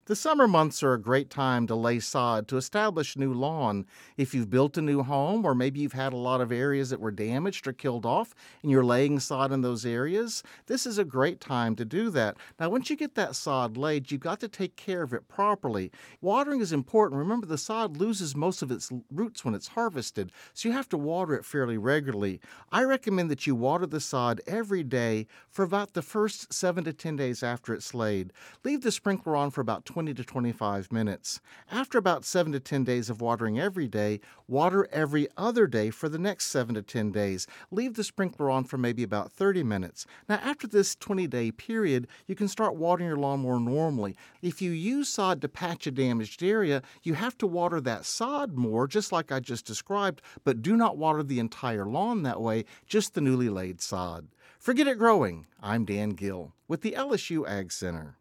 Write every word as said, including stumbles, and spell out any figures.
The summer months are a great time to lay sod to establish new lawn. If you've built a new home, or maybe you've had a lot of areas that were damaged or killed off, and you're laying sod in those areas, this is a great time to do that. Now, once you get that sod laid, you've got to take care of it properly. Watering is important. Remember, the sod loses most of its roots when it's harvested, so you have to water it fairly regularly. I recommend that you water the sod every day for about the first seven to ten days after it's laid. Leave the sprinkler on for about twenty to twenty-five minutes. After about seven to ten days of watering every day, water every other day for the next seven to ten days. Leave the sprinkler on for maybe about thirty minutes. Now, after this twenty-day period, you can start watering your lawn more normally. If you use sod to patch a damaged area, you have to water that sod more, just like I just described, but do not water the entire lawn that way, just the newly laid sod. For Get It Growing, I'm Dan Gill with the L S U Ag Center.